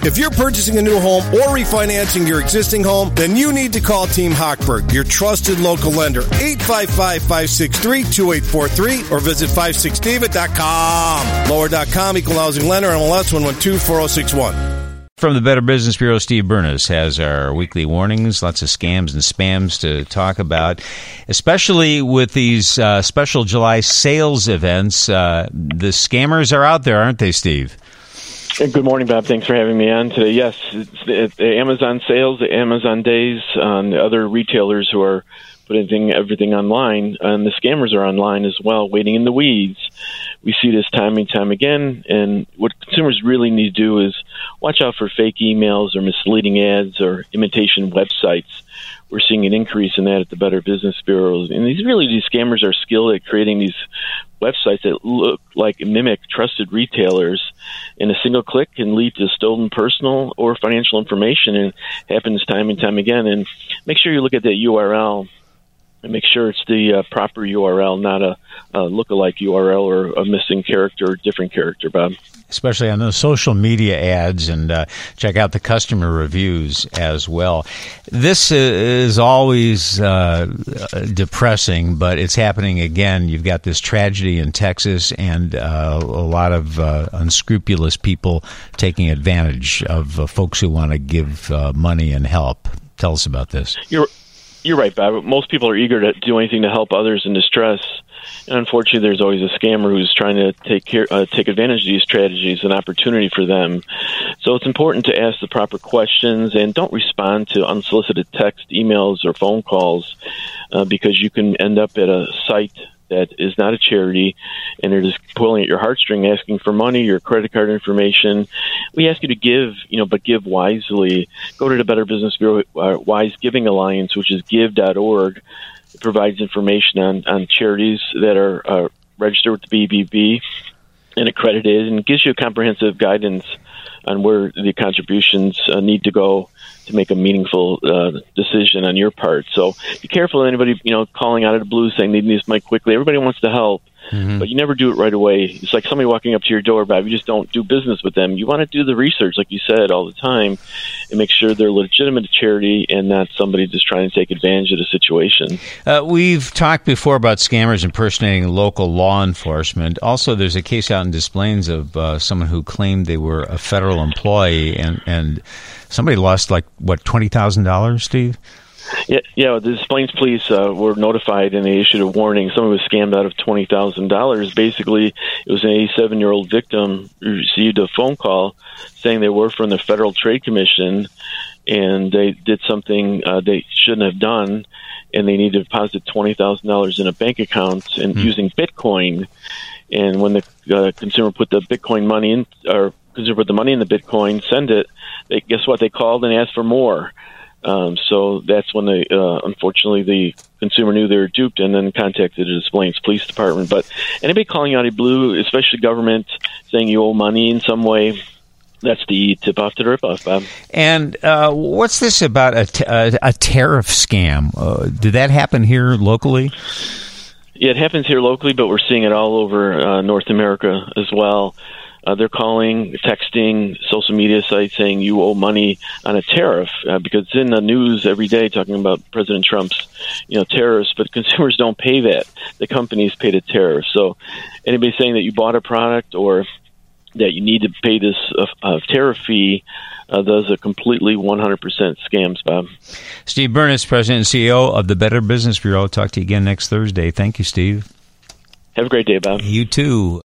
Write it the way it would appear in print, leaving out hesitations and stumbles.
If you're purchasing a new home or refinancing your existing home, then you need to call Team Hochberg, your trusted local lender. 855-563-2843 or visit 56david.com. Lower.com, equal housing lender, MLS 112-4061. From the Better Business Bureau, Steve Burness has our weekly warnings, lots of scams and spams to talk about, especially with these special July sales events. The scammers are out there, aren't they, Steve? Good morning, Bob. Thanks for having me on today. Yes, it's the Amazon sales, the Amazon days, the other retailers who are putting everything online, and the scammers are online as well, waiting in the weeds. We see this time and time again, and what consumers really need to do is watch out for fake emails or misleading ads or imitation websites. We're seeing an increase in that at the Better Business Bureau. And these scammers are skilled at creating these websites that look like mimic trusted retailers, and a single click can lead to stolen personal or financial information, and happens time and time again. And make sure you look at that URL and make sure it's the proper URL, not a lookalike URL or a missing character or different character, Bob. Especially on those social media ads, and check out the customer reviews as well. This is always depressing, but it's happening again. You've got this tragedy in Texas, and a lot of unscrupulous people taking advantage of folks who want to give money and help. Tell us about this. You're right, Bob. Most people are eager to do anything to help others in distress. And unfortunately, there's always a scammer who's trying to take advantage of these strategies, an opportunity for them. So it's important to ask the proper questions and don't respond to unsolicited text, emails, or phone calls because you can end up at a site that is not a charity, and they're just pulling at your heartstring, asking for money, your credit card information. We ask you to give, but give wisely. Go to the Better Business Bureau Wise Giving Alliance, which is give.org. It provides information on charities that are registered with the BBB and accredited, and gives you a comprehensive guidance on where the contributions need to go to make a meaningful decision on your part. So be careful of anybody, calling out of the blue saying they need this money quickly. Everybody wants to help, but you never do it right away. It's like somebody walking up to your door, Bob. You just don't do business with them. You want to do the research, like you said, all the time, and make sure they're legitimate charity and not somebody just trying to take advantage of the situation. We've talked before about scammers impersonating local law enforcement. Also, there's a case out in Des Plaines of someone who claimed they were a federal employee, and somebody lost $20,000, Steve? Yeah. The Des Plaines police were notified, and they issued a warning. Someone was scammed out of $20,000. Basically, it was an 87-year-old victim who received a phone call saying they were from the Federal Trade Commission, and they did something they shouldn't have done, and they needed to deposit $20,000 in a bank account and using Bitcoin. And when the consumer put the Bitcoin money in, or consumer put the money in the Bitcoin, send it, guess what? They called and asked for more. So that's when unfortunately, the consumer knew they were duped and then contacted the Des Plaines Police Department. But anybody calling out of blue, especially government, saying you owe money in some way, that's the tip-off to the rip-off, Bob. And what's this about a tariff scam? Did that happen here locally? Yeah, it happens here locally, but we're seeing it all over North America as well. They're calling, texting, social media sites saying you owe money on a tariff because it's in the news every day talking about President Trump's, tariffs, but consumers don't pay that. The companies pay the tariff. So anybody saying that you bought a product or that you need to pay this tariff fee, those are completely 100% scams, Bob. Steve Burness, President and CEO of the Better Business Bureau. Talk to you again next Thursday. Thank you, Steve. Have a great day, Bob. You too.